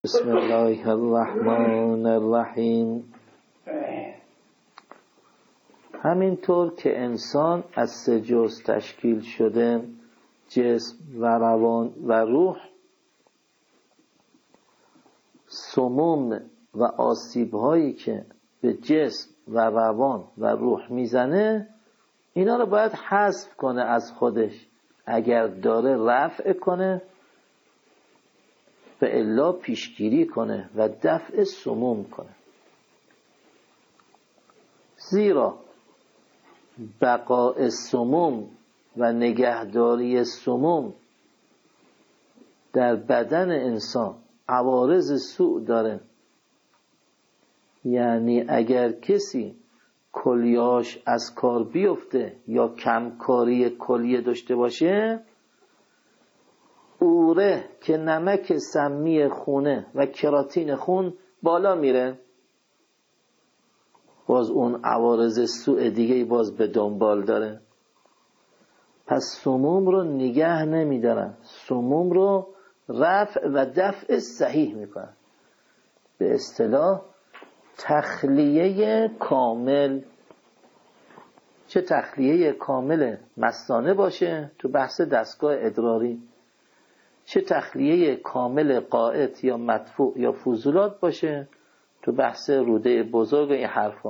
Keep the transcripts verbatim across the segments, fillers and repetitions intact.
بسم الله الرحمن الرحیم. همینطور که انسان از سه جزء تشکیل شده، جسم و روان و روح، سموم و آسیب هایی که به جسم و روان و روح میزنه، اینا رو باید حذف کنه از خودش. اگر داره رفع کنه و الا پیشگیری کنه و دفع سموم کنه. زیرا بقاء سموم و نگهداری سموم در بدن انسان عوارض سوء داره. یعنی اگر کسی کلیه‌اش از کار بیفته یا کمکاری کلیه داشته باشه، اوره که نمک سمی خونه و کراتین خون بالا میره، باز اون عوارض سوء دیگه باز به دنبال داره. پس سموم رو نگه نمیدارن، سموم رو رفع و دفع صحیح میکنن. به اصطلاح تخلیه کامل. چه تخلیه کامل مثانه باشه تو بحث دستگاه ادراری، چه تخلیه کامل قائط یا مدفوع یا فضولات باشه تو بحث روده بزرگ. این حرفا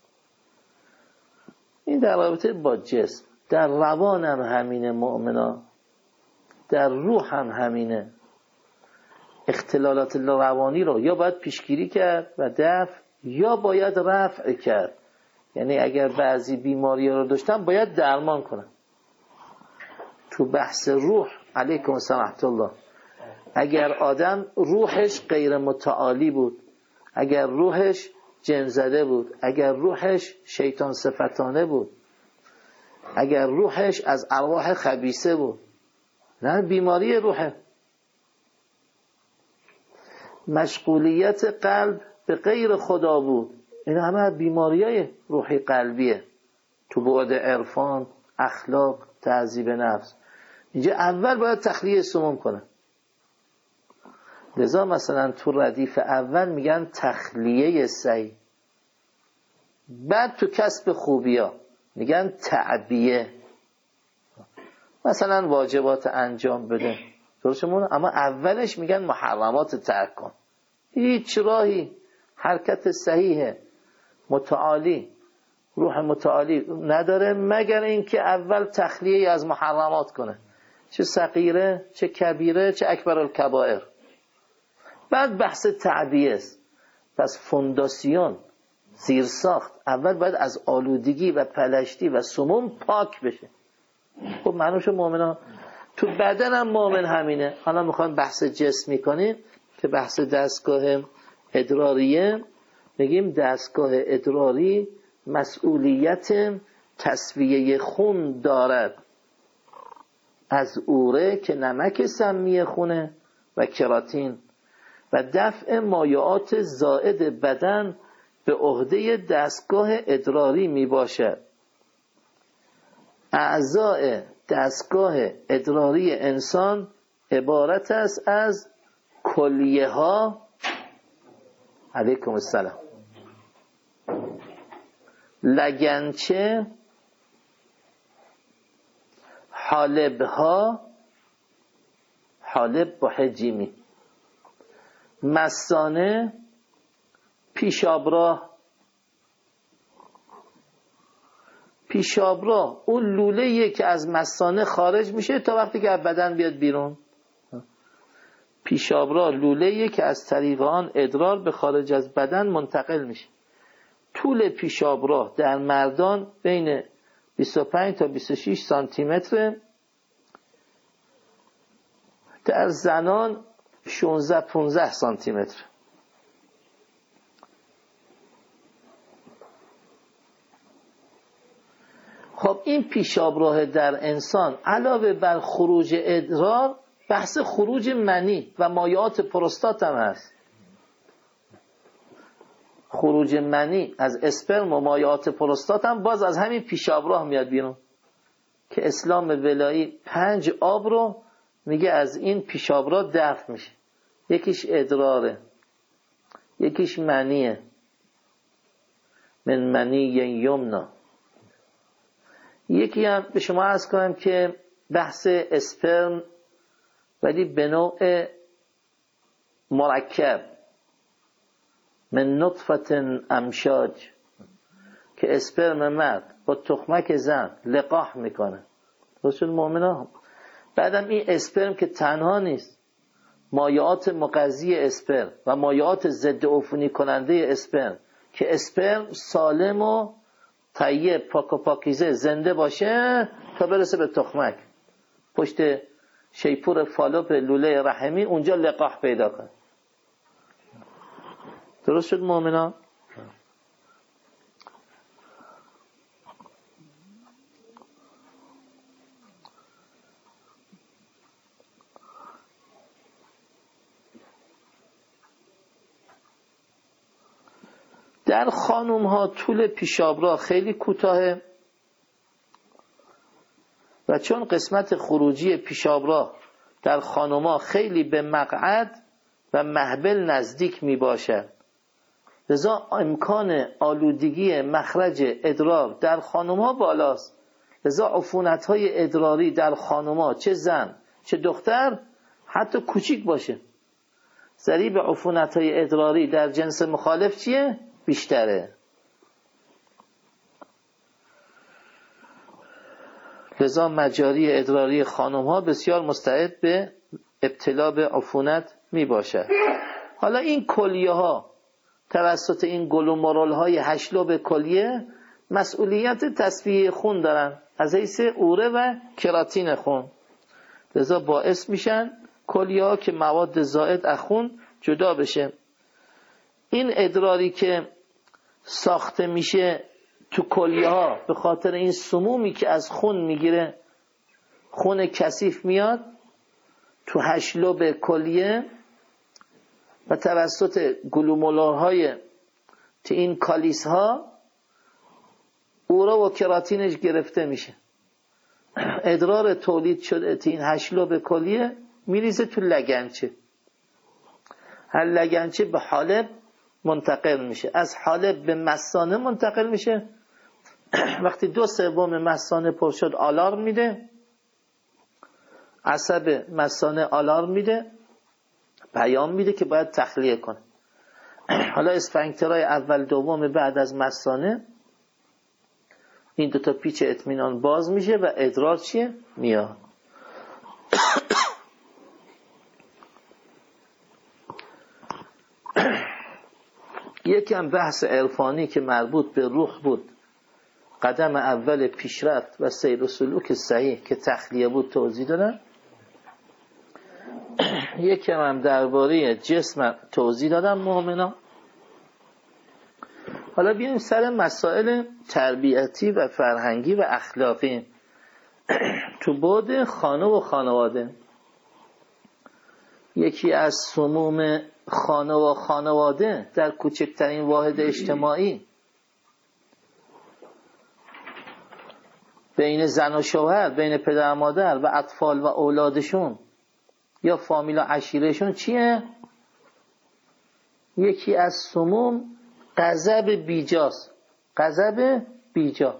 این در رابطه با جسم. در روان هم همینه مؤمنا، در روح هم همینه. اختلالات روانی رو یا باید پیشگیری کرد و دفع، یا باید رفع کرد. یعنی اگر بعضی بیماری رو داشتن باید درمان کنن. تو بحث روح علیکم السلام ورحمة الله، اگر آدم روحش غیر متعالی بود، اگر روحش جن زده بود، اگر روحش شیطان صفتانه بود، اگر روحش از ارواح خبیثه بود، نه بیماری روحه. مشغولیت قلب به غیر خدا بود، این همه بیماریای روحی قلبیه. تو بعد عرفان، اخلاق، تعذیب نفس، اینجا اول باید تخلیه سموم کنه. لذا مثلا تو ردیف اول میگن تخلیه سعی، بعد تو کسب خوبیا میگن تعبیه. مثلا واجبات انجام بده درستمونه، اما اولش میگن محرمات ترک کن. هیچ راهی حرکت صحیحه متعالی، روح متعالی نداره مگر اینکه اول تخلیه از محرمات کنه، چه صغیره چه کبیره چه اکبر الکبائر. بعد بحث تعبیه است. پس فونداسیون، زیرساخت، اول باید از آلودگی و پلشتی و سموم پاک بشه. خب معنوش مؤمنان تو بدن هم مؤمن همینه. حالا میخوایم بحث جسمی کنیم که بحث دستگاه ادراریه. میگیم دستگاه ادراری مسئولیت تصفیه خون دارد از اوره که نمک سمی خونه و کراتین و دفع مایعات زائد بدن به عهده دستگاه ادراری می باشد. اعضاء دستگاه ادراری انسان عبارت است از کلیه ها، علیکم السلام، لگنچه، حالب ها، حالب با حجیمی، مثانه، پیشابراه. پیشابراه اون لوله‌ایه که از مثانه خارج میشه تا وقتی که از بدن بیاد بیرون. پیشابراه لوله‌ایه که از طریق آن ادرار به خارج از بدن منتقل میشه. طول پیشابراه در مردان بین بیست و پنج تا بیست و شش سانتی متر، در زنان شانزده پانزده سانتی متر. خب این پیشابراه در انسان علاوه بر خروج ادرار، بحث خروج منی و مایعات پروستات هم هست. خروج منی از اسپرم و مایعات پروستات هم باز از همین پیشابراه میاد بیرون، که اسلام ولایی پنج آب رو میگه از این پیشابراه دفع میشه. یکیش ادراره، یکیش منیه، من منی یمنا. یکی هم به شما عرض کنم که بحث اسپرم، ولی به نوع مرکب، من نطفه امشاج، که اسپرم مرد با تخمک زن لقاح میکنه. رسول مؤمنان بعدم این اسپرم که تنها نیست، مایعات مغذی اسپرم و مایعات ضد عفونی کننده اسپرم، که اسپرم سالم و طیب پاک و پاکیزه زنده باشه تا برسه به تخمک، پشت شیپور فالوپ لوله رحمی اونجا لقاح پیدا کنه. درست شد مؤمنان؟ در خانم ها طول پیشاب را خیلی کوتاهه و چون قسمت خروجی پیشاب را در خانم ها خیلی به مقعد و محبل نزدیک می باشد، لذا امکان آلودگی مخرج ادرار در خانم ها بالاست. لذا عفونت های ادراری در خانم ها، چه زن چه دختر، حتی کوچیک باشه، ضریب عفونت های ادراری در جنس مخالف چیه؟ بیشتره. لذا مجاری ادراری خانم ها بسیار مستعد به ابتلا به عفونت می باشد. حالا این کلیه ها توسط این گلومرول های هشلوب کلیه مسئولیت تصفیه خون دارن از حیث اوره و کراتین خون، لذا باعث میشن کلیه ها که مواد زائد از خون جدا بشه. این ادراری که ساخته میشه تو کلیه ها به خاطر این سمومی که از خون میگیره، خون کثیف میاد تو هشلوب کلیه و توسط گلومرول‌های تو این کالیس ها اورا و کراتینش گرفته میشه. ادرار تولید شده تو این هشلوب کلیه میریزه تو لگنچه، هر لگنچه به حالب منتقل میشه، از حالب به مثانه منتقل میشه. وقتی دو سوم مثانه پر شد آلارم میده، عصب مثانه آلارم میده، پیام میده که باید تخلیه کنه. حالا اسفنکترهای اول دوم بعد از مثانه این دوتا پیچ اطمینان باز میشه و ادرار چیه؟ میاد. یکم بحث عرفانی که مربوط به روح بود، قدم اول پیشرفت و سیر و سلوک صحیح که تخلیه بود توضیح دادم. یکم هم درباره جسم توضیح دادم مؤمنا. حالا بیایم سر مسائل تربیتی و فرهنگی و اخلاقی تو بعد خانه و خانواده. یکی از سموم خانه و خانواده در کوچکترین واحد اجتماعی بین زن و شوهر، بین پدر و مادر و اطفال و اولادشون یا فامیل و عشیرشون چیه؟ یکی از سموم غضب بیجاست. غضب بیجا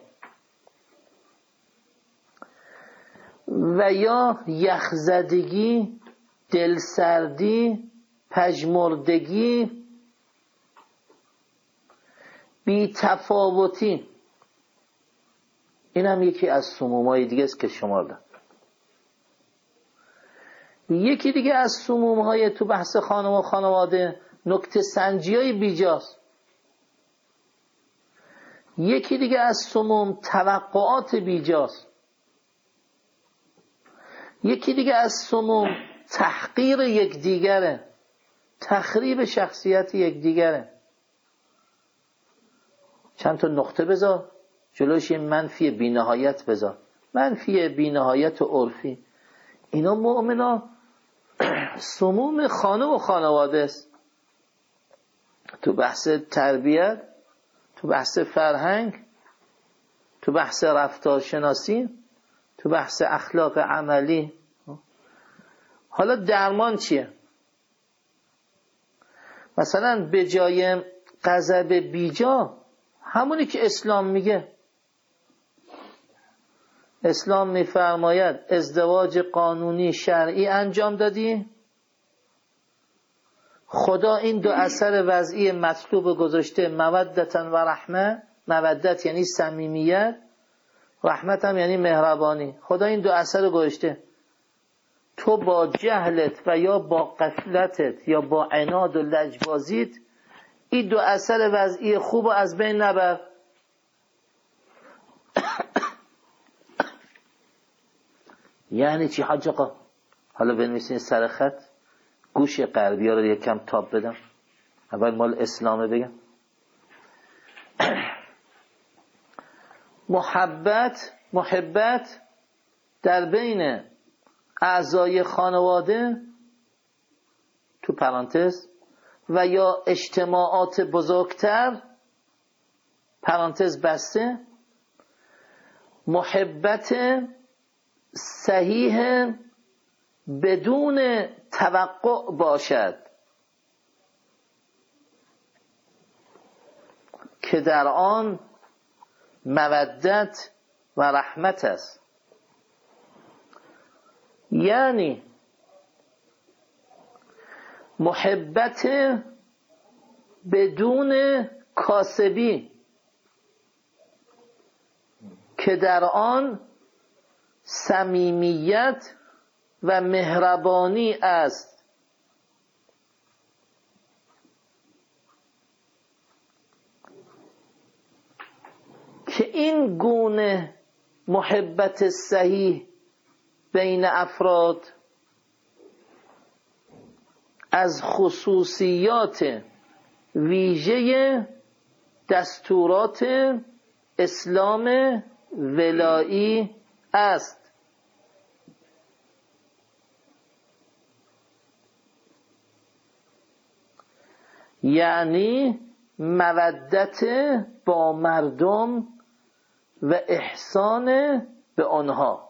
و یا یخزدگی، دلسردی، پژمردگی، بی تفاوتی. این هم یکی از سموم‌های دیگه است که شمردم. یکی دیگه از سموم‌های تو بحث خانم و خانواده نکته سنجی‌های بیجاست. یکی دیگه از سموم توقعات بیجاست. یکی دیگه از سموم تحقیر یکدیگره، تخریب شخصیت یکدیگره. چند تا نقطه بذار جلوش یه منفی بی‌نهایت بذار، منفی بی‌نهایت و عرفی. اینا مؤمنا سموم خانه و خانواده است. تو بحث تربیت، تو بحث فرهنگ، تو بحث رفتارشناسی، تو بحث اخلاق عملی. حالا درمان چیه؟ مثلا به جای غضب بیجا همونی که اسلام میگه. اسلام میفرماید ازدواج قانونی شرعی انجام دادی، خدا این دو اثر وضعی مطلوب گذاشته، مودتن و رحمه. مودت یعنی صمیمیت، رحمت هم یعنی مهربانی. خدا این دو اثر گذاشته، تو با جهلت و یا با غفلتت یا با عناد و لجبازیت این دو اثر وضعی خوب از بین نبر. یعنی چی حاج آقا؟ حالا بنویسین سر خط، گوش غربی ها رو یکم تاب بدم. اول مال اسلامه بگم. محبت محبت در بین اعضای خانواده تو پرانتز و یا اجتماعات بزرگتر پرانتز بسته، محبت صحیح بدون توقع باشد که در آن مودت و رحمت است. یعنی محبت بدون کاسبی که در آن صمیمیت و مهربانی است. که این گونه محبت صحیح بین افراد از خصوصیات ویژه دستورات اسلام ولایی است. یعنی مودت با مردم و احسان به آنها.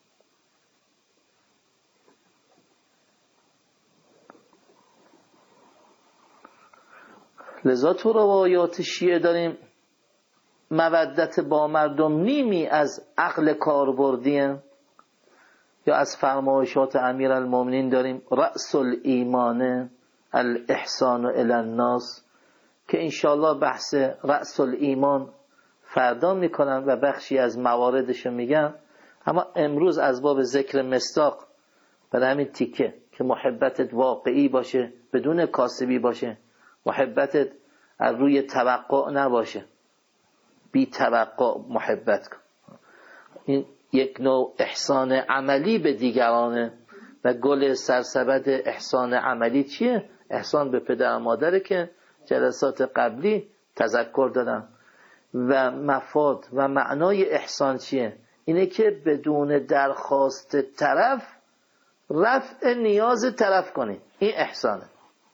لذا تو روایات شیعه داریم مودت با مردم نیمی از عقل کاربردیه، یا از فرمایشات امیرالمومنین داریم رأس الایمان الاحسان الی الناس، که انشاءالله بحث رأس الایمان فردا میکنم و بخشی از مواردشو میگم. اما امروز از باب ذکر مصداق برای همین تیکه که محبتت واقعی باشه بدون کاسبی باشه، محبتت از روی توقع نباشه، بی توقع محبت کن. این یک نوع احسان عملی به دیگرانه و گل سرسبد احسان عملی چیه؟ احسان به پدر و مادره که جلسات قبلی تذکر دادم. و مفاد و معنای احسان چیه؟ اینه که بدون درخواست طرف رفع نیاز طرف کنی، این احسانه.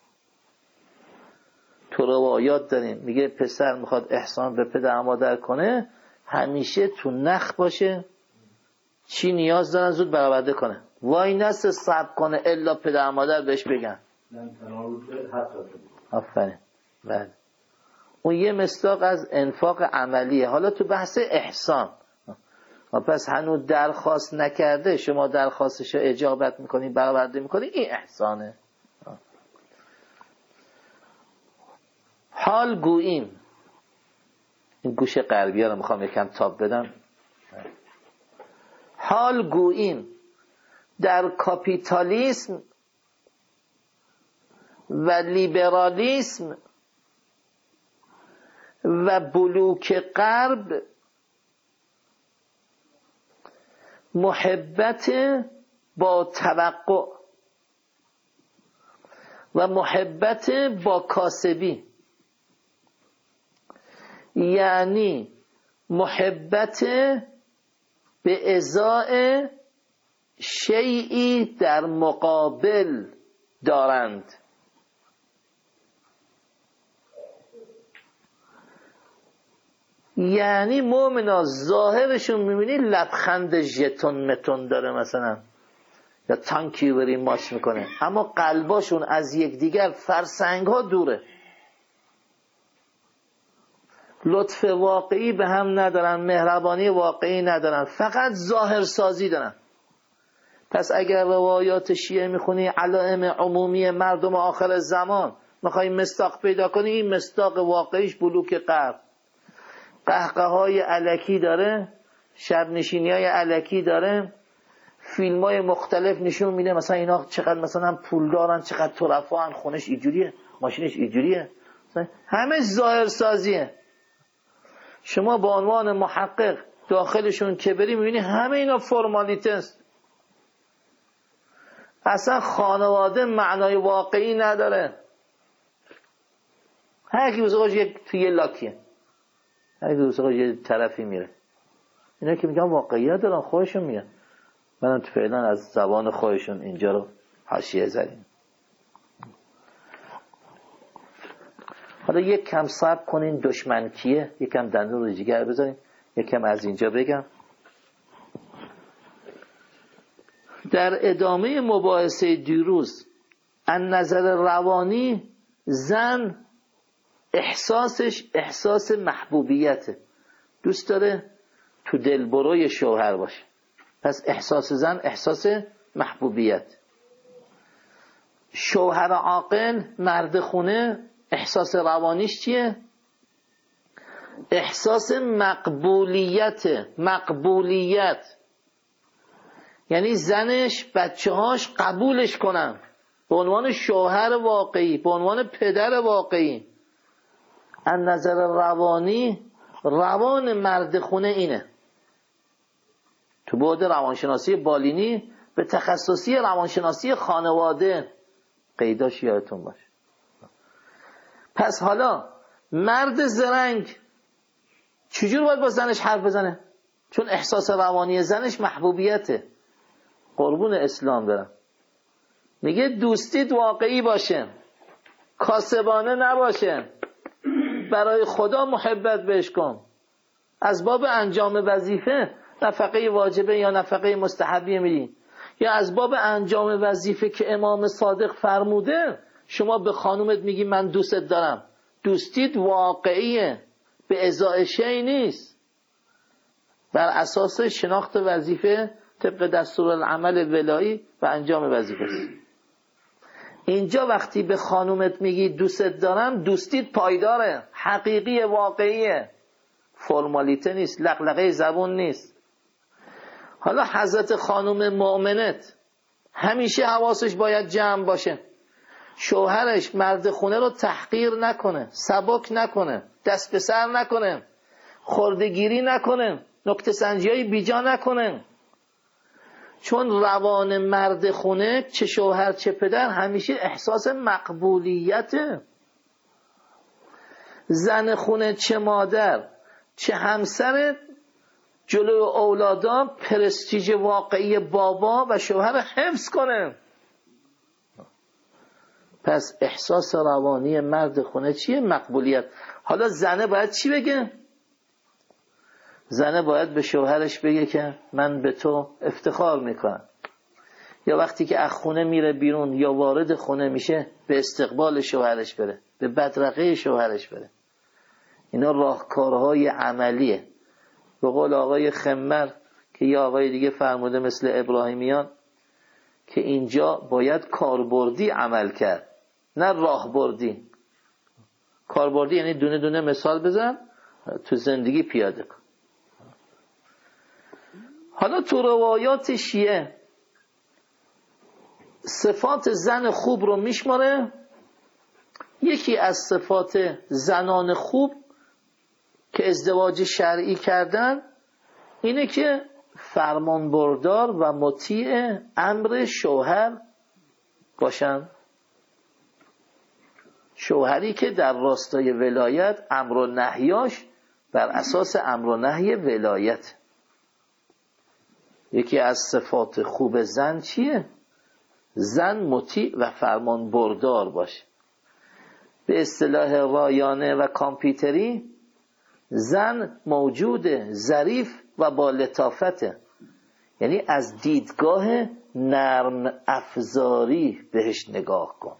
تو روایات داریم میگه پسر میخواد احسان به پدر و مادر کنه همیشه تو نخ باشه، چی نیاز دارن زود برآورده کنه، وای نست صبر کنه الا پدر و مادر بهش بگن. آفرین. بله، اون یه مصداق از انفاق عملیه. حالا تو بحث احسان، پس هنوز درخواست نکرده شما درخواستشو اجابت میکنی برآورده میکنی، این احسانه. حال گوییم، این گوش غربی ها رو میخوام یکم تاب بدم. حال گوییم در کاپیتالیسم و لیبرالیسم و بلوک غرب محبت با توقع و محبت با کاسبی، یعنی محبت به ازای شیئی در مقابل دارند. یعنی مؤمنا ظاهرشون میبینی لبخند ژتون متون داره مثلا، یا تانکی بری ماچ میکنه، اما قلباشون از یکدیگر فرسنگ ها دوره، لطف واقعی به هم ندارن، مهربانی واقعی ندارن، فقط ظاهر سازی دارن. پس اگر روایات شیعه میخونی، علائم عمومی مردم آخر زمان، میخوای مصداق پیدا کنی، این مصداق واقعیش بلوک قلب، قهقه های الکی داره، شب نشینی های الکی داره، فیلم های مختلف نشون میده مثلا اینا چقدر مثلا پول دارن، چقدر طرفا، خونش اینجوریه، ماشینش اینجوریه، همه ظاهر سازیه. شما به عنوان محقق داخلشون که بری میبینی همه اینا فرمالیته است. اصلا خانواده معنای واقعی نداره. هر کی بزرگش یک توی یه لاکیه، هر کی بزرگش یه طرفی میره. اینا که میگن واقعیت دارن خودشون میگن. منم تو فعلا از زبان خودشون اینجا رو حاشیه زدیم. حالا یک کم صبر کنین، دشمن کیه؟ یک کم دندون رو جگر بذارین، یک کم از اینجا بگم. در ادامه مباحثه دیروز از نظر روانی زن احساسش احساس محبوبیته، دوست داره تو دلبروی شوهر باشه. پس احساس زن احساس محبوبیت. شوهر عاقل مرد خونه احساس روانیش چیه؟ احساس مقبولیت. مقبولیت یعنی زنش، بچه هاش قبولش کنن به عنوان شوهر واقعی، به عنوان پدر واقعی. از نظر روانی روان مرد خونه اینه. تو بعد روانشناسی بالینی به تخصصی روانشناسی خانواده قیداش یادتون باشه. پس حالا مرد زرنگ چجور باید با زنش حرف بزنه؟ چون احساس روانی زنش محبوبیته. قربون اسلام دارم، میگه دوستیت واقعی باشه، کاسبانه نباشه، برای خدا محبت بهش کن، از باب انجام وظیفه نفقه واجبه یا نفقه مستحبی میدی، یا از باب انجام وظیفه که امام صادق فرموده شما به خانومت میگی من دوستت دارم. دوستیت واقعیه، به ازای شی نیست، بر اساس شناخت وظیفه طبق دستورالعمل ولایی و انجام وظیفه است. اینجا وقتی به خانومت میگی دوستت دارم، دوستیت پایداره، حقیقی، واقعیه، فرمالیته نیست، لقلقه زبون نیست. حالا حضرت خانوم مؤمنت همیشه حواسش باید جمع باشه، شوهرش مرد خونه رو تحقیر نکنه، سبک نکنه، دست به سر نکنه، خردگیری نکنه، نکته سنجی‌های بیجا نکنه. چون روان مرد خونه چه شوهر چه پدر همیشه احساس مقبولیته. زن خونه چه مادر چه همسر جلو اولادا پرستیژ واقعی بابا و شوهر حفظ کنه. پس احساس روانی مرد خونه چیه؟ مقبولیت. حالا زنه باید چی بگه؟ زنه باید به شوهرش بگه که من به تو افتخار میکنم، یا وقتی که از خونه میره بیرون یا وارد خونه میشه به استقبال شوهرش بره، به بدرقه شوهرش بره. اینا راهکارهای عملیه. به قول آقای خمر که یا آقای دیگه فرموده مثل ابراهیمیان که اینجا باید کاربردی عمل کرد، نه راهبردی. کاربردی یعنی دونه دونه مثال بزن تو زندگی پیاده کن. حالا تو روایات شیعه صفات زن خوب رو میشماره. یکی از صفات زنان خوب که ازدواج شرعی کردن اینه که فرمانبردار و مطیع امر شوهر باشن. شوهری که در راستای ولایت امر و نهیاش بر اساس امر و نهی ولایت. یکی از صفات خوب زن چیه؟ زن مطیع و فرمانبردار باشه. به اصطلاح رایانه و کامپیوتری زن موجود ظریف و با لطافته، یعنی از دیدگاه نرم افزاری بهش نگاه کن.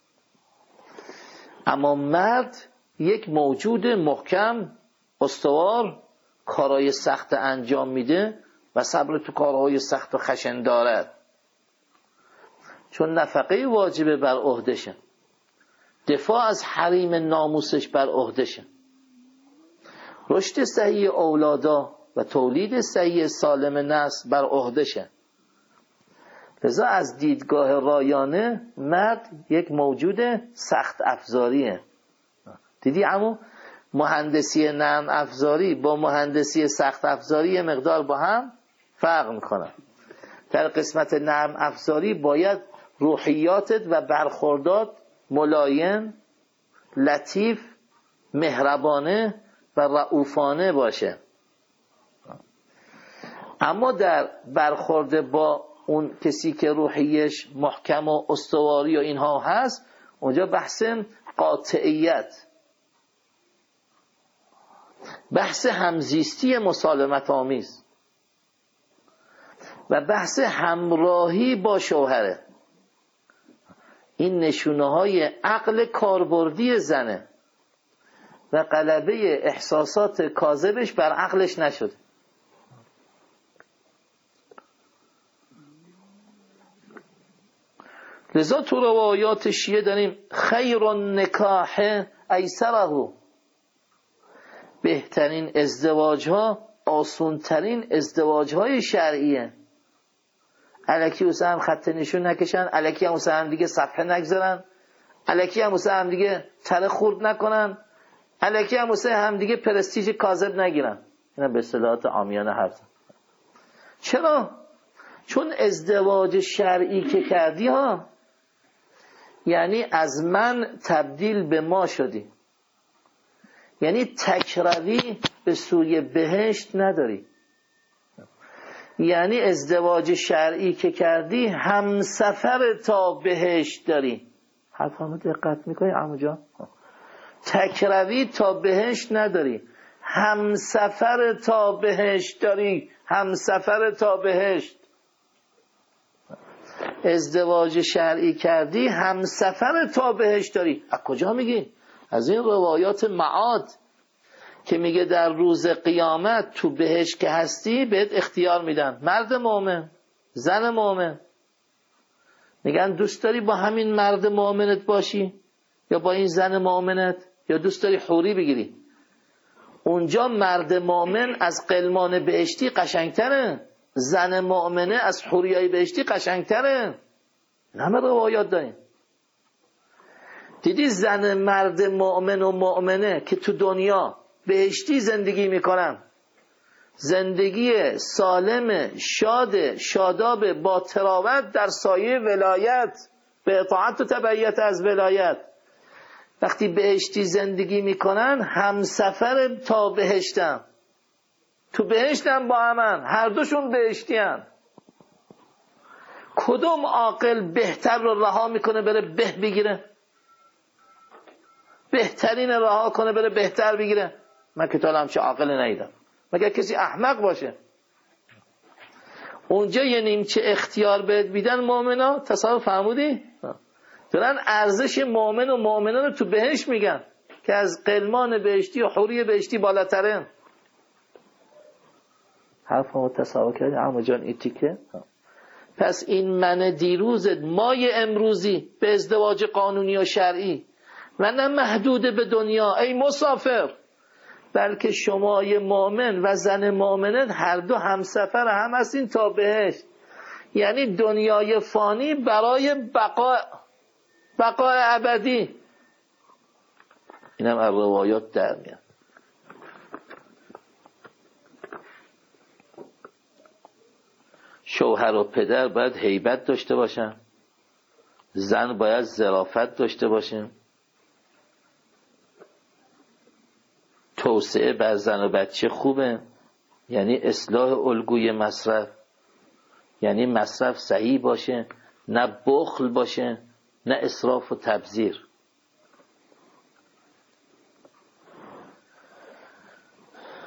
اما مرد یک موجود محکم استوار، کارهای سخت انجام میده و صبر تو کارهای سخت و خشن دارد، چون نفقه واجبه بر عهدشه، دفاع از حریم ناموسش بر عهدشه، رشد صحیح اولادا و تولید صحیح سالم نسل بر عهدشه. لذا از دیدگاه رایانه مرد یک موجود سخت افزاریه. دیدی عمو مهندسی نرم افزاری با مهندسی سخت افزاری یه مقدار با هم فرق میکنن. در قسمت نرم افزاری باید روحیاتت و برخوردات ملایم، لطیف، مهربانه و رؤوفانه باشه. اما در برخورد با اون کسی که روحیش محکم و استواری و اینها هست، اونجا بحث قاطعیت، بحث همزیستی مسالمت آمیز و بحث همراهی با شوهره. این نشونه های عقل کاربردی زنه و غلبه احساسات کاذبش بر عقلش نشده. لذا تو روایات شیعه داریم خیر النکاح ایسره، بهترین ازدواج ها آسون ترین ازدواج های شرعیه. الکی واسه هم خط نشون نکشن، الکی هم واسه هم دیگه صفحه نگذارن، الکی هم واسه هم دیگه تره خورد نکنن، الکی هم واسه هم دیگه پرستیژ کاذب نگیرن. اینا به اصطلاحات عامیانه حرف. چرا؟ چون ازدواج شرعی که کردی ها، یعنی از من تبدیل به ما شدی، یعنی تکروی به سوی بهشت نداری. یعنی ازدواج شرعی که کردی همسفر تا بهشت داری. حرفامو دقت میکنی عمو جان؟ تکروی تا بهشت نداری، همسفر تا بهشت داری، همسفر تا بهشت. ازدواج شرعی کردی همسفر تا بهشت داری. از کجا میگی؟ از این روایات معاد که میگه در روز قیامت تو بهشت که هستی بهت اختیار میدن، مرد مؤمن، زن مؤمن، میگن دوست داری با همین مرد مؤمنت باشی یا با این زن مؤمنت، یا دوست داری حوری بگیری؟ اونجا مرد مؤمن از قلمان بهشتی قشنگتره، زن مؤمنه از حوریای بهشتی قشنگتره. همه روایات داریم. دیدی زن مرد مؤمن و مؤمنه که تو دنیا بهشتی زندگی میکنن، زندگی سالم، شاد، شاداب، با تراوت در سایه ولایت، به اطاعت و تبعیت از ولایت، وقتی بهشتی زندگی میکنن همسفر تا بهشتن، تو بهشتن با همن، هر دوشون بهشتی هن. کدوم عاقل بهتر رو رها میکنه بره به بگیره؟ بهترین رها کنه بره بهتر بگیره؟ من که تا همچه عاقل ندیدم، مگر کسی احمق باشه. اونجا یه نیمچه اختیار بهت بیدن مؤمنا، تصور فرمودی؟ دارن ارزش مؤمن و مؤمنان رو تو بهشت میگن که از قلمان بهشتی و حوری بهشتی بالاترن. حرف ما تصور کردی عمو جان این تیکه؟ پس این من دیروزت مای امروزی به ازدواج قانونی و شرعی و نه محدود به دنیا ای مسافر، بلکه شمای مؤمن و زن مؤمنت هر دو همسفر هم هستین تا بهشت. یعنی دنیای فانی برای بقا بقای ابدی. اینم از روایات در میاد. شوهر و پدر باید هیبت داشته باشن، زن باید ظرافت داشته باشه، توسعه بر زن و بچه خوبه، یعنی اصلاح الگوی مصرف، یعنی مصرف صحیح باشه، نه بخل باشه، نه اسراف و تبذیر.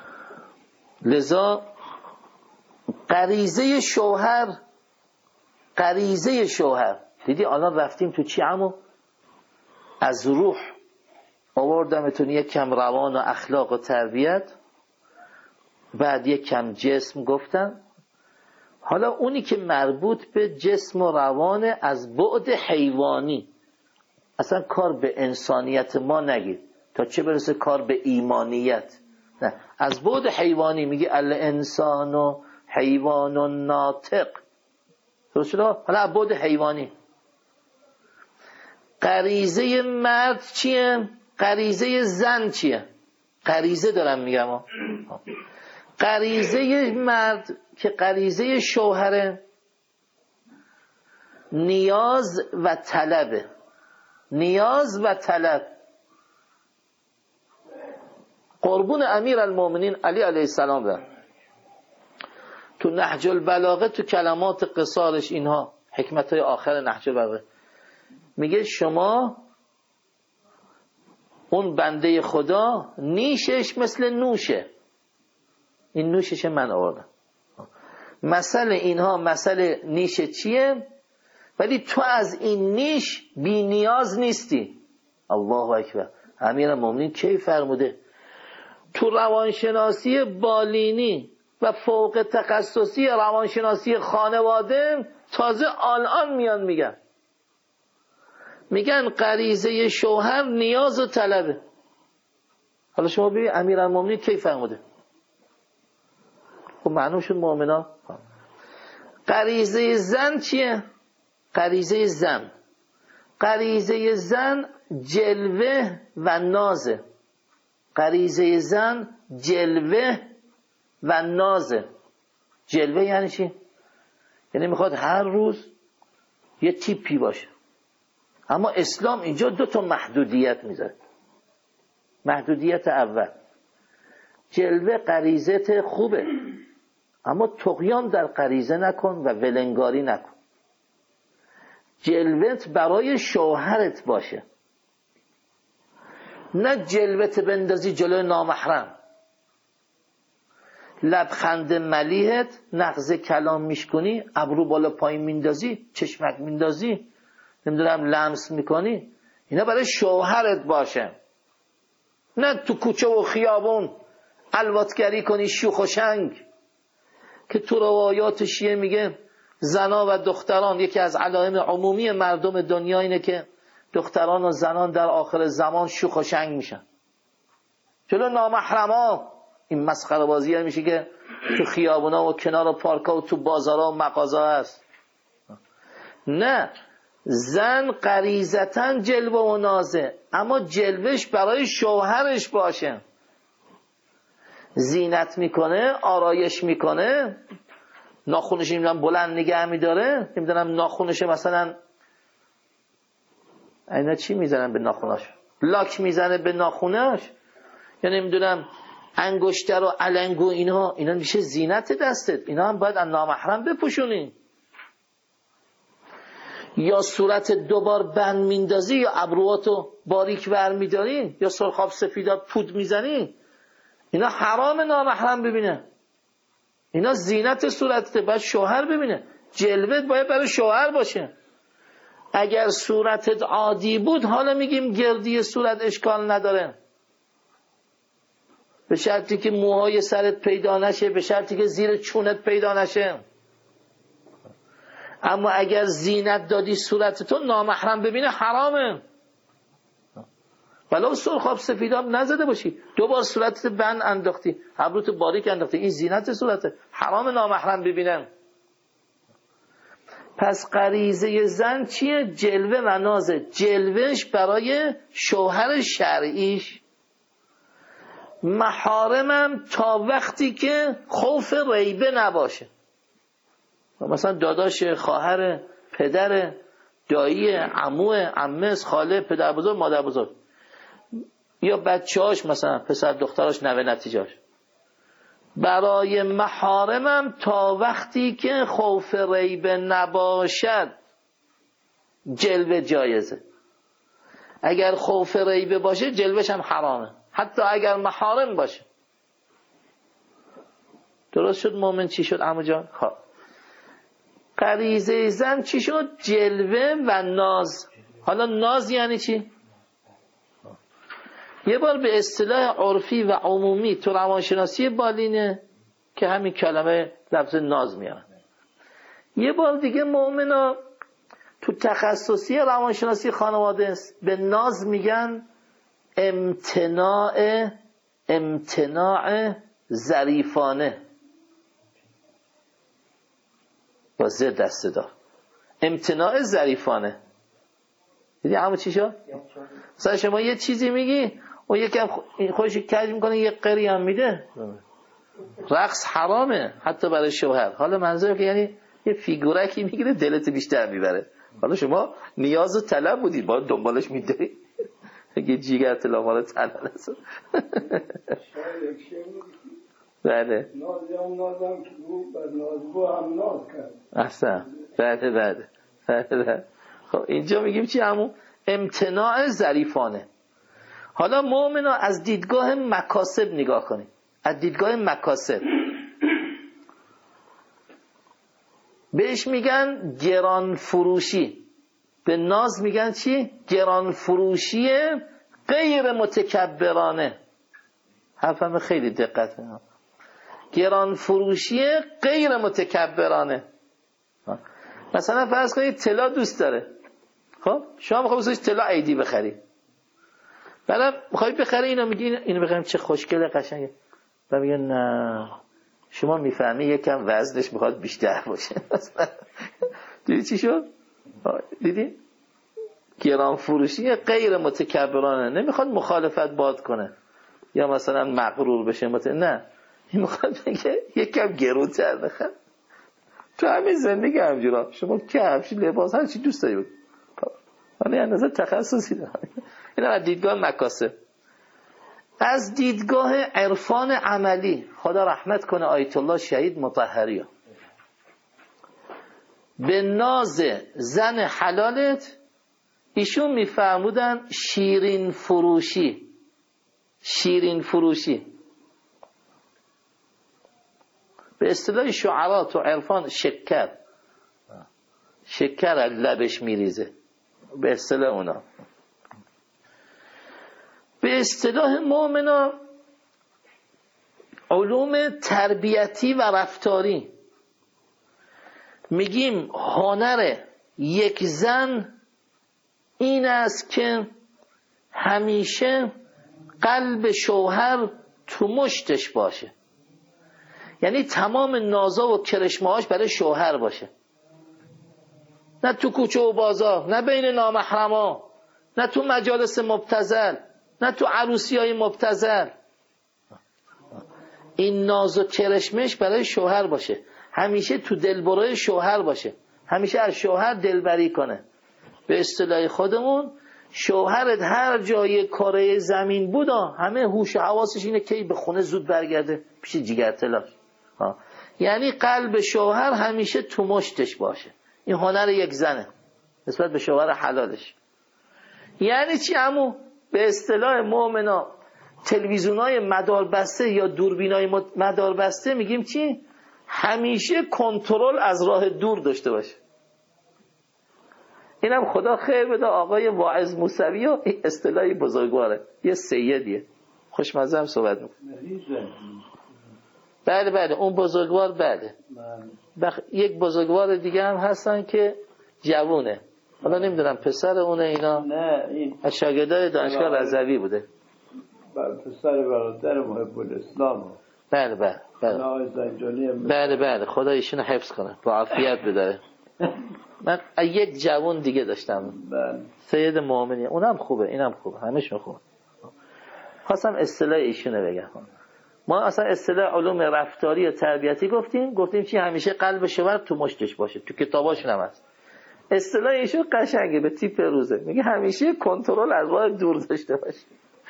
لذا غریزه شوهر غریزه شوهر. دیدی الان رفتیم تو چی عمو؟ از روح آوردمتون یک کم روان و اخلاق و تربیت، بعد یک کم جسم گفتن. حالا اونی که مربوط به جسم و روان از بعد حیوانی، اصلا کار به انسانیت ما نگیر تا چه برسه کار به ایمانیت، نه، از بعد حیوانی میگه الانسان و حیوان ناطق. درست شد؟ حالا از بعد حیوانی غریزه مرد چیه؟ غریزه زن چیه؟ غریزه دارم میگم. غریزه مرد که غریزه شوهره، نیاز و طلبه. نیاز و طلب. قربون امیر المؤمنین علی علیه السلام ده تو نهج البلاغه، تو کلمات قصارش، اینها حکمت های آخر نهج البلاغه میگه شما اون بنده خدا نیشش مثل نوشه. این نوشش من آوردم. مسئله اینها مسئله نیش چیه؟ ولی تو از این نیش بی نیاز نیستی. الله اکبر. امیر المؤمنین کی فرموده؟ تو روانشناسی بالینی و فوق تخصصی روانشناسی خانواده تازه الان میان میگن میگن غریزه شوهر نیاز و طلبه. حالا شما ببین امیرالمومنین کی فرموده؟ خب معلوم شد مؤمنا. غریزه زن چیه؟ غریزه زن غریزه زن جلوه و نازه. غریزه زن جلوه و نازه. جلوه یعنی چی؟ یعنی میخواد هر روز یه تیپی باشه. اما اسلام اینجا دو تا محدودیت میذاره. محدودیت اول، جلوه غریزت خوبه، اما طغیان در غریزه نکن و ولنگاری نکن. جلوت برای شوهرت باشه، نه جلوت بندازی جلوی نامحرم. لبخند ملیحت نقض کلام میشکنی، ابرو بالا پایین میندازی، چشمک میندازی، نمیدونم لمس میکنی، اینا برای شوهرت باشه، نه تو کوچه و خیابون الواتگری کنی شوخ و شنگ. که تو روایات شیعه میگه زنا و دختران، یکی از علائم عمومی مردم دنیا اینه که دختران و زنان در آخر زمان شوخ و شنگ میشن جلو نامحرما. این مسخره بازی هم میشه که تو خیابونا و کنار پارکا و تو بازارا و مغازه هست. نه، زن غریزتاً جلوه و نازه، اما جلوش برای شوهرش باشه. زینت میکنه، آرایش میکنه، ناخونش نمیدونم بلند نگه میداره، نمیدونم ناخونش مثلا اینا چی میزنن به ناخوناش، لاک میزنه به ناخوناش، یا نمیدونم انگشتر و علنگ و اینها، اینا میشه زینت دستت. اینا هم باید از نامحرم بپوشونی. یا صورت دوبار بند میندازی، یا ابرواتو باریک ور میداری، یا سرخاب سفیدات پود میزنی، اینا حرام نامحرم ببینه. اینا زینت صورتت، باید شوهر ببینه. جلوت باید برای شوهر باشه. اگر صورتت عادی بود حالا میگیم گردی صورت اشکال نداره، به شرطی که موهای سرت پیدا نشه، به شرطی که زیر چونت پیدا نشه. اما اگر زینت دادی صورتتو نامحرم ببینه حرامه. ولو سرخاب سفیداب نزده باشی، دوبار صورتت بند انداختی، ابروت باریک انداختی، این زینت صورته، حرام نامحرم ببینن. پس غریزه زن چیه؟ جلوه و نازه. جلوهش برای شوهر شرعیش. محارمم تا وقتی که خوف ریبه نباشه. مثلا داداش، خواهر، پدر، دایی، عمو، عمه، خاله، پدر بزرگ، مادر بزرگ، یا بچه‌هاش، مثلا پسر دختراش، نوه نتیجه‌اش. برای محارمم تا وقتی که خوف ریبه نباشد جلوه جایزه. اگر خوف ریبه باشه جلوهش هم حرامه، حتی اگر محارم باشه. درست شد مومن چی شد عمو جان؟ خب غریزه زن چی شد؟ جلوه و ناز. حالا ناز یعنی چی؟ یه بار به اصطلاح عرفی و عمومی تو روانشناسی بالینه که همین کلمه لفظ ناز میاد. یه بار دیگه مؤمنا تو تخصصی روانشناسی خانواده است به ناز میگن امتناع امتناع ظریفانه با زد دست دار. امتناع ظریفانه. دیدی همون چی شد؟ مثلا شما یه چیزی میگی و یکم خوش کج میکنه یه قری هم میده. رقص حرامه حتی برای شوهر. حالا منظور که یعنی یه فیگورکی میگیره دلت بیشتر میبره. حالا شما نیاز و طلب بودی باید دنبالش میداری. اگه جیگر تلامال طلب نست. بله نازی هم نازم که بود بر نازگو هم ناز کرد احسن. بله بله بله. خب اینجا میگیم چی همون؟ امتناع ظریفانه. حالا مؤمنا از دیدگاه مکاسب نگاه کنیم. از دیدگاه مکاسب بهش میگن گران فروشی. به ناز میگن چی؟ گران فروشی غیر متکبرانه. حرفم خیلی دقت کنید. گران فروشی غیر متکبرانه. مثلا فرض کنید طلا دوست داره. خب شما میخوای واسش طلا عیدی بخری. بعدم میخوای بخری اینو میگی اینو بخریم چه خوشگله قشنگه. و میگه نه شما میفهمی یکم وزنش میخواد بیشتر باشه. دیدی چی شد؟ دیدی؟ گران فروشی غیر متکبرانه. نمیخواد مخالفت باد کنه یا مثلا مغرور بشه مت... نه این میخواد بگه یکم گرونتر بخر. تو همین زندگی همجورا شما کفش لباس هر چی دوست داری بود. حالا از نظر تخصصی داره. اینا از دیدگاه مکاسب. از دیدگاه عرفان عملی خدا رحمت کنه آیت الله شهید مطهری به ناز زن حلالت ایشون میفرمودن شیرین فروشی. شیرین فروشی به اصطلاح شعرا تو عرفان شکر شکر از لبش میریزه به اصطلاح اونا. به اصطلاح مؤمنا علوم تربیتی و رفتاری میگیم هنر یک زن این است که همیشه قلب شوهر تو مشتش باشه. یعنی تمام نازا و کرشمهاش برای شوهر باشه، نه تو کوچه و بازار، نه بین نامحرما، نه تو مجالس مبتذل، نه تو عروسی های مبتذل. این ناز و کرشمش برای شوهر باشه، همیشه تو دلبرای شوهر باشه، همیشه از شوهر دلبری کنه. به اصطلاح خودمون شوهرت هر جای کره زمین بود همه هوش و حواسش اینه که به خونه زود برگرده پیش جیگرطلاش. یعنی قلب شوهر همیشه تو مشتش باشه. این هنر یک زنه نسبت به شوهر حلالش. یعنی چی عمو؟ به اصطلاح مؤمنا تلویزیونای مداربسته یا دوربینای مداربسته میگیم چی؟ همیشه کنترل از راه دور داشته باشه. اینم خدا خیر بده آقای واعظ موسوی و اصطلاحی بزرگواره، یه سیدیه خوشمزه هم صحبت میکنه. بله بله اون بزرگوار بله. بخ... یک بزرگوار دیگه هم هستن که جوونه، حالا نمیدونم پسر اونه اینا. نه این از شاگردای دانشگاه رضوی بوده. بر پسر برادر محب الاسلام. بله بله بله بله بله خدا ایشونو حفظ کنه با عافیت بداره. من یک جوان دیگه داشتم بله. سید مومنی، اونم خوبه اینم خوبه همشون خوبه. خواستم اصطلاح ایشونو بگم. ما اصلا اصطلاح علوم رفتاری و تربیتی گفتیم گفتیم چی؟ همیشه قلب شوهر تو مشتش باشه. تو کتاباشون هم هست. اصطلاح ایشون قشنگه به تیپ روزه، میگه همیشه کنترل از راه دور داشته باشه.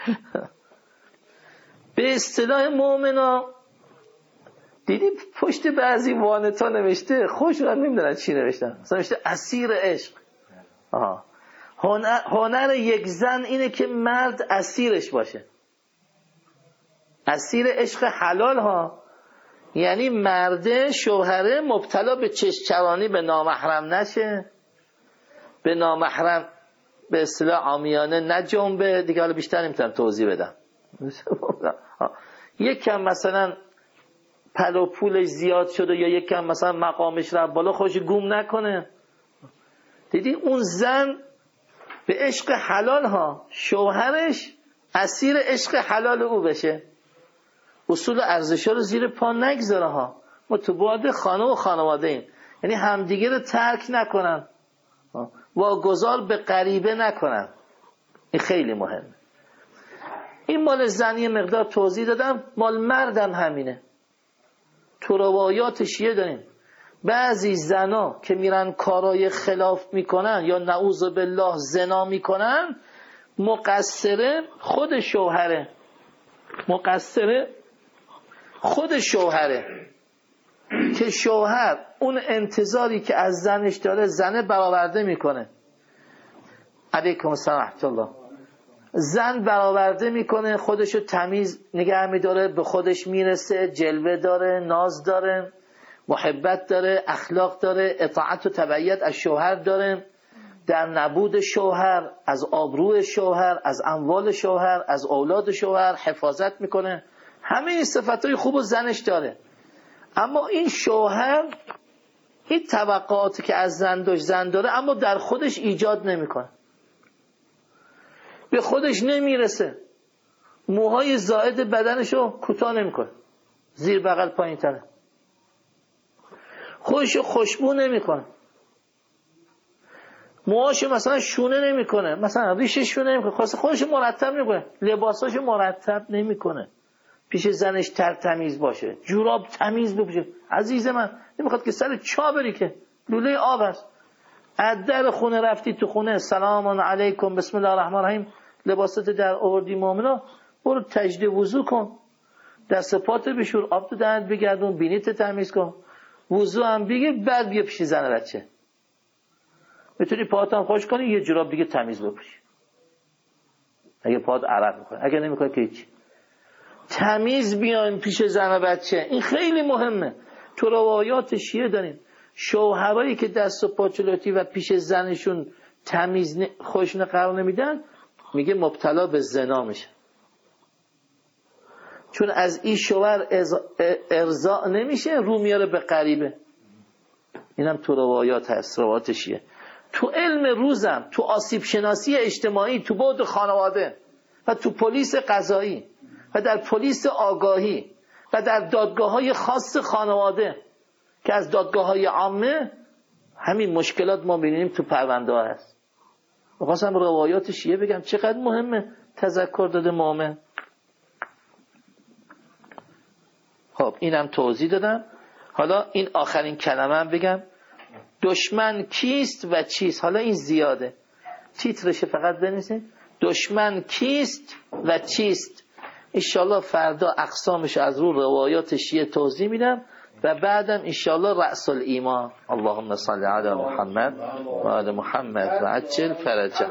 به اصطلاح مؤمنا دیدی پشت بعضی وانتا نوشته خوشون نمیدونن چی نوشتن، مثلا نوشته اسیر عشق. آها. هنر, هنر یک زن اینه که مرد اسیرش باشه، اسیر عشق حلال ها. یعنی مرد شوهره مبتلا به چشم‌چرانی به نامحرم نشه، به نامحرم به اصطلاح عامیانه نجنبه. دیگه حالا بیشتر نمیتونم توضیح بدم. یک کم مثلا پلو پولش زیاد شده یا یک کم مثلا مقامش رفت بالا، خوش گوم نکنه. دیدی اون زن به عشق حلال ها، شوهرش اسیر عشق حلال او بشه. اصول ارزش‌ها رو زیر پا نگذاره ها. ما تو بعد خانه و خانواده ایم، یعنی همدیگه رو ترک نکنن، واگذار به غریبه نکنن. این خیلی مهمه. این مال زن یه مقدار توضیح دادم، مال مردم همینه. تو روایات شیعه داریم بعضی زنا که میرن کارای خلاف میکنن یا نعوذ بالله زنا میکنن، مقصره خود شوهره، مقصره خود شوهره که شوهر اون انتظاری که از زنش داره زنه برآورده میکنه. علیکم السلام ورحمة الله. زن برآورده میکنه، خودشو تمیز نگه میداره، به خودش میرسه، جلوه داره، ناز داره، محبت داره، اخلاق داره، اطاعت و تبعیت از شوهر داره، در نبود شوهر، از آبروی شوهر، از اموال شوهر، از اولاد شوهر حفاظت میکنه. همه این صفتای خوب و زنش داره. اما این شوهر این توقعاتی که از زن داشت زن داره، اما در خودش ایجاد نمیکنه، به خودش نمیرسه، موهای زائد بدنشو کوتاه نمیکنه، زیر بغل پایین تره، خودشو خوشبو نمیکنه، موهاشو مثلا شونه نمیکنه، مثلا ریشش شونه نمیکنه، خودشو مرتب نمیکنه، لباساشو مرتب نمیکنه، پیش زنش تر تمیز باشه، جوراب تمیز بپوشه. عزیز من نمیخواد که سر چا بری، که لوله آب هست. از در خونه رفتی تو خونه، سلام علیکم بسم الله الرحمن الرحیم، لباسات در آوردی مؤمنا، برو تجدید وضو کن، دست پات بشور، آب تو دهنت بگردون، بینیت تمیز کن، وضو هم بگیر، بعد بیا پیش زن بچه. میتونی پات هم خوش کنی، یه جوراب دیگه تمیز بپوشی اگه پات عرق میکنه، اگه نمیکنه که هیچ. تمیز بیاین پیش زن و بچه. این خیلی مهمه. تو روایات شیعه داریم شوهرایی که دست و پاچلاتی و پیش زنشون تمیز خوش قرار نمیدن، میگه مبتلا به زنا میشه، چون از این شوهر ارضاء نمیشه، رو میاره به غریبه. اینم تو روایات هست، روایات شیعه. تو علم روزم، تو آسیب شناسی اجتماعی، تو بعد خانواده و تو پلیس قضایی و در پلیس آگاهی و در دادگاه‌های خاص خانواده که از دادگاه‌های عامه همین مشکلات ما ببینیم تو پرونده ها هست. می‌خواستم روایات شیعه بگم چقدر مهمه تذکر داده مومن. خب اینم توضیح دادم. حالا این آخرین کلمه هم بگم، دشمن کیست و چیست. حالا این زیاده، تیترش فقط بنویسید، دشمن کیست و چیست. انشالله فردا اقسامش از رو روایات شیعه توضیح میدم و بعدم انشالله رأس الایمان. اللهم صل علی محمد و آل محمد و عجل فرجه.